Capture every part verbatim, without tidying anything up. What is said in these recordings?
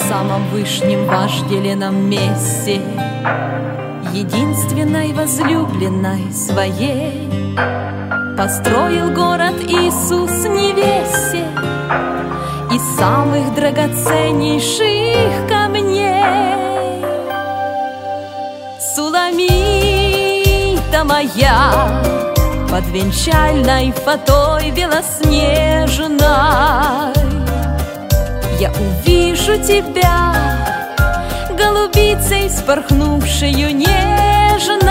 самом вышнем вожделенном месте, единственной возлюбленной своей, построил город Иисус невесте из самых драгоценнейших камней. Суламита моя, под венчальной фатой белоснежной, я увижу тебя, голубицей спорхнувшею нежной.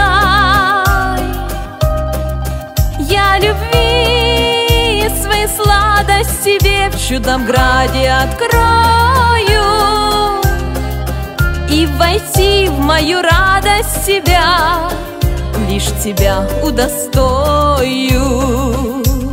Я любви своей сладость тебе в чудном граде открою, и войти в мою радость тебя, лишь тебя удостою.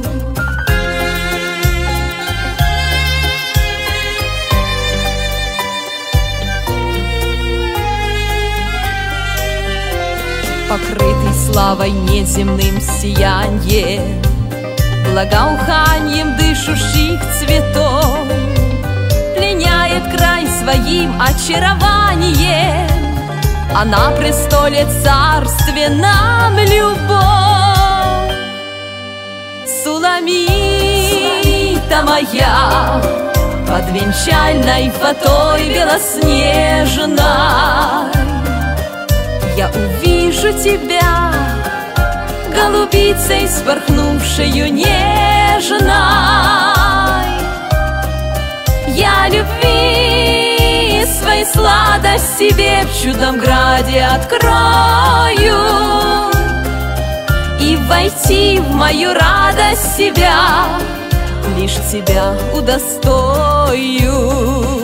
Покрытый славой неземным сияньем, благоуханьем дышущих цветов, пленяет край своим очарованием, а на престоле царственном любовь. Суламита моя, под венчальной фатой белоснежной, я увижу тебя, голубицей спорхнувшею нежной. Я любви своей сладость тебе в чудном граде открою, и войти в мою радость тебя, лишь тебя удостою.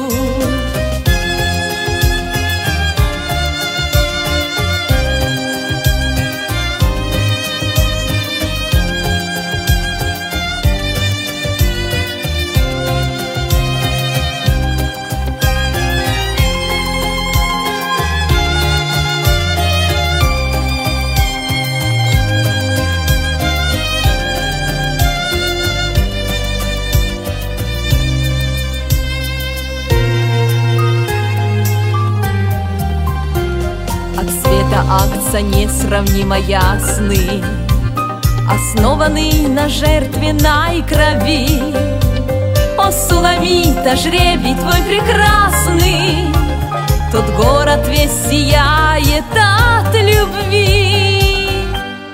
Акция несравнимо ясны, основанный на жертвенной крови. О, Суламита, жребий твой прекрасный, тот город весь сияет от любви.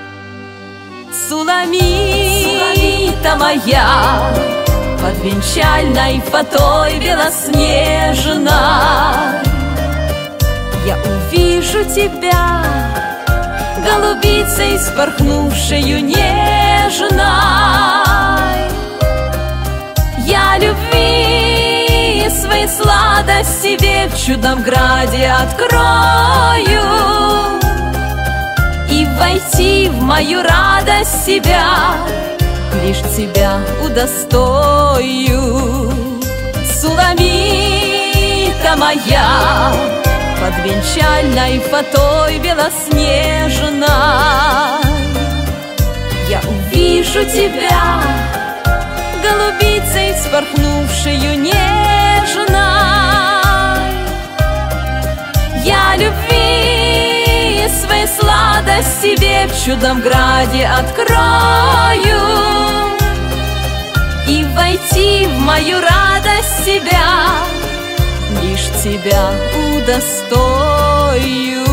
Суламита моя, под венчальной фатой белоснежной, я увижу тебя, голубицей спорхнувшею нежной. Я любви своей сладость тебе в чудном граде открою, и войти в мою радость тебя, лишь тебя удостою. Суламита моя, под венчальной фатой белоснежной, я увижу тебя, голубицей спорхнувшею нежной. Я любви своей сладость тебе в чудном граде открою, и войти в мою радость тебя, лишь тебя удостою.